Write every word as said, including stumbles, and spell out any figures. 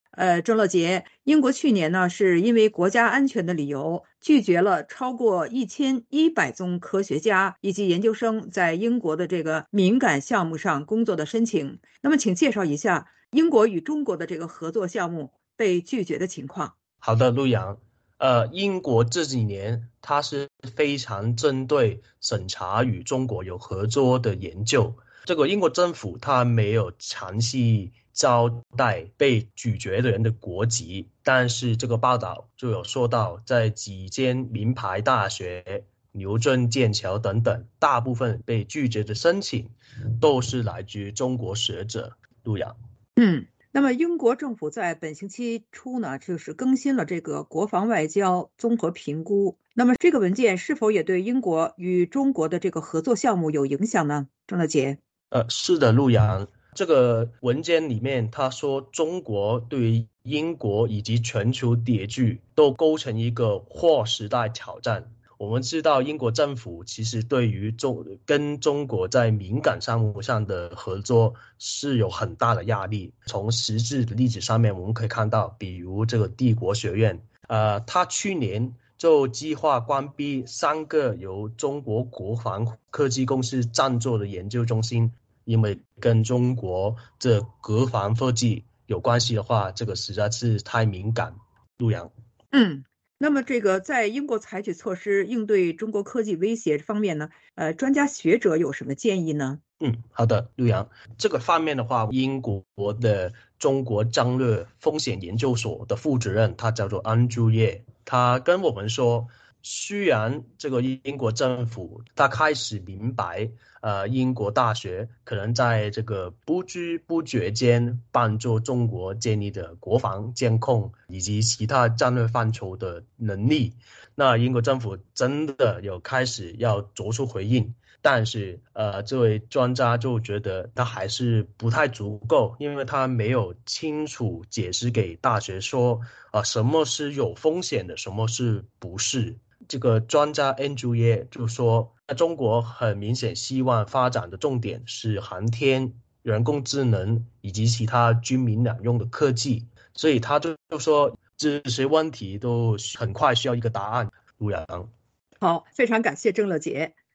呃，郑乐杰，英国去年呢是因为国家安全的理由，拒绝了超过一千一百宗科学家以及研究生在英国的这个敏感项目上工作的申请。那么，请介绍一下英国与中国的这个合作项目被拒绝的情况。 好的，陆阳，呃，英国这几年它是非常针对审查与中国有合作的研究。这个英国政府它没有详细交代被拒绝的人的国籍，但是这个报道就有说到，在几间名牌大学、牛津、剑桥等等，大部分被拒绝的申请都是来自于中国学者。陆阳。 嗯。那么，英国政府在本星期初呢，就是更新了这个国防外交综合评估。那么，这个文件是否也对英国与中国的这个合作项目有影响呢？郑乐杰。 呃，是的，陆阳，这个文件里面他说，中国对于英国以及全球秩序都构成一个划时代挑战。我们知道，英国政府其实对于中跟中国在敏感项目上的合作是有很大的压力。从实质的例子上面，我们可以看到，比如这个帝国学院，呃，他去年就计划关闭三个由中国国防科技公司赞助的研究中心，因为跟中国这国防科技有关系的话，这个实在是太敏感。陆阳。 嗯，那么这个在英国采取措施应对中国科技威胁方面呢，呃，专家学者有什么建议呢？ 嗯，好的，陆阳，这个方面的话，英国的中国战略风险研究所的负责人，他叫做安朱叶，他跟我们说，虽然这个英国政府他开始明白，呃，英国大学可能在这个不知不觉间帮助中国建立的国防监控以及其他战略范畴的能力，那英国政府真的有开始要做出回应。但是，呃，这位专家就觉得他还是不太足够，因为他没有清楚解释给大学说，啊、呃，什么是有风险的，什么是不是。这个专家 Andrew 也就说，中国很明显希望发展的重点是航天、人工智能以及其他军民两用的科技，所以他就就说这些问题都很快需要一个答案。陆阳。 好，非常感谢郑乐杰。